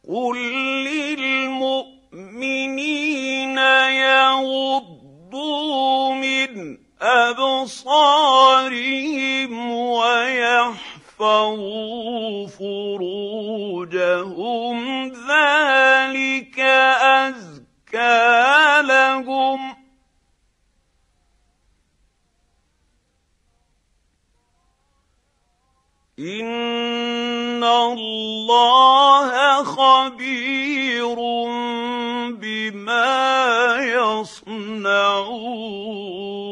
قل للمؤمنين يغضوا من أبصارهم ويحفظوا فروجهم ذلك أزكى لهم إن الله خبير بما يصنعون.